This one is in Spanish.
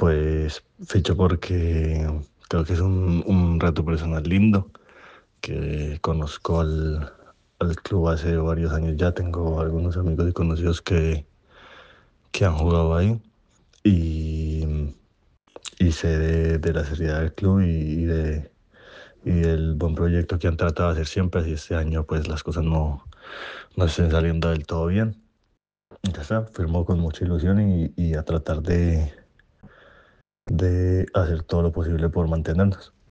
Pues ficho porque creo que es un reto personal lindo, que conozco al club hace varios años ya, tengo algunos amigos y conocidos que han jugado ahí y, y sé de la seriedad del club y del buen proyecto que han tratado de hacer siempre, así este año pues las cosas no estén saliendo del todo bien. Ya está, firmó con mucha ilusión y a tratar de hacer todo lo posible por mantenernos.